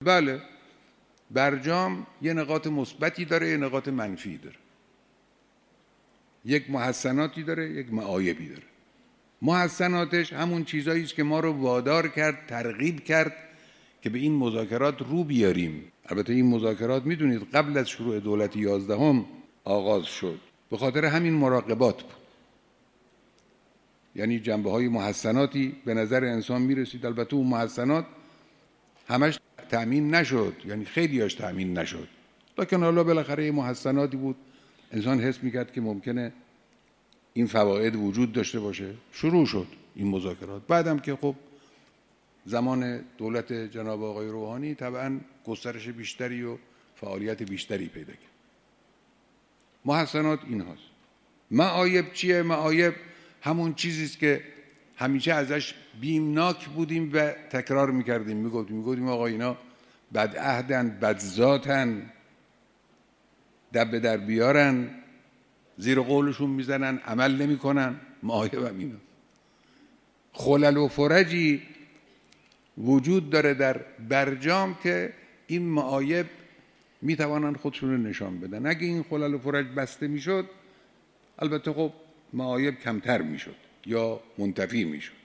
بله، برجام یه نقاط مثبتی داره، یه نقاط منفی داره، یک محسناتی داره، یک معایبی داره. محسناتش همون چیزایی است که ما رو وادار کرد، ترغیب کرد که به این مذاکرات رو بیاریم. البته این مذاکرات میدونید قبل از شروع دولت 11 آغاز شد، به خاطر همین مراقبات بود. یعنی جنبه‌های محسناتی به نظر انسان میرسید. البته اون محسنات همش تأمین نشد، یعنی خیلیاش تأمین نشد، لکن حالا بالاخره یه محسناتی بود، انسان حس میکرد که ممکنه این فواید وجود داشته باشه. شروع شد این مذاکرات. بعدم که خب زمان دولت جناب آقای روحانی طبعا گسترش بیشتری و فعالیت بیشتری پیدا کرد. محسنات این هاست. معایب چیه؟ معایب همون چیزی است که همیشه ازش بیمناک بودیم و تکرار میکردیم، میگفتیم آقا اینا بدعهدن، بدذاتن، دب در بیارن، زیر قولشون میزنن، عمل نمیکنن. معایب هم اینا. خلل و فرجی وجود داره در برجام که این معایب میتوانن خودشون رو نشان بدن. اگه این خلل و فرج بسته میشد، البته خب معایب کمتر میشد یا منتفی میشد.